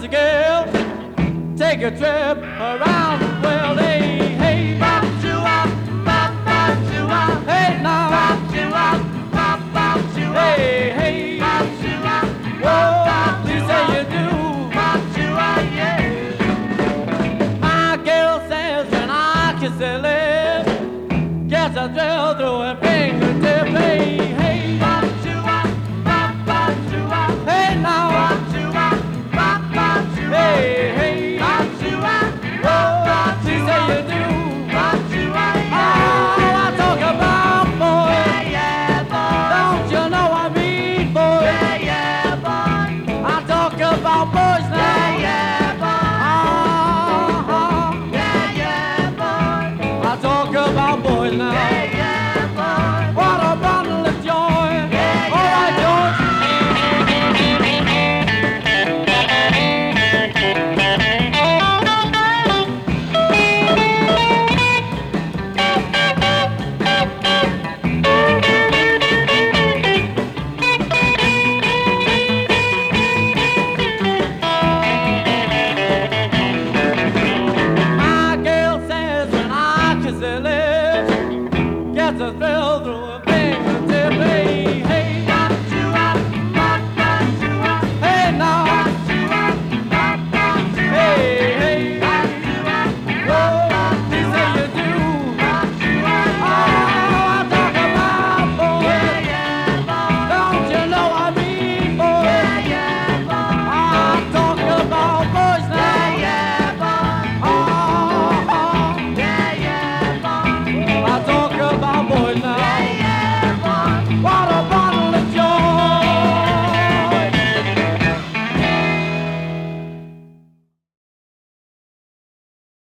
Country girl, take a trip around the world. Hey, hey, bop, choo, bop, bop, choo, hey, now, bop, choo, bop, bop, choo, hey, hey, bop, choo, whoa, you say you do, bop, choo, yeah. My girl says when I kiss her lips, gets a thrill through her fingertip. Hey, hey, bop, choo, bop, bop, choo, hey, now, bop, choo, bop, bop, choo, hey, hey, bop, choo, whoa, she say you do, bop, choo, yeah. Oh, I talk about boys, yeah, yeah, boy. Don't you know I mean boys, yeah, yeah, boy. I talk about boys now, yeah, yeah, boy. Yeah, yeah, boy. I talk about boys now. Yeah, yeah, boy. What a bundle of joy. Yeah, all right, George. My girl says when I kiss her lips, gets a thrill